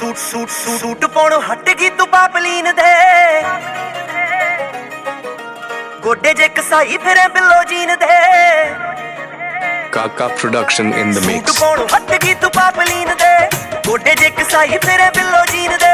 Suit ਪਾਉਣੋਂ ਹਟ ਗਈ ਤੂੰ ਪਾਪਲੀਨ ਦੇ ਗੋਡੇ ਜੇ ਕਸਾਈ ਫਿਰੇ ਬਿੱਲੋ ਜੀਨ ਦੇ Kaka production in the mix. Suit ਪਾਉਣੋਂ ਹਟ ਗਈ ਤੂੰ ਪਾਪਲੀਨ ਦੇ ਗੋਡੇ ਜੇ ਕਸਾਈ ਫਿਰੇ ਬਿੱਲੋ ਜੀਨ ਦੇ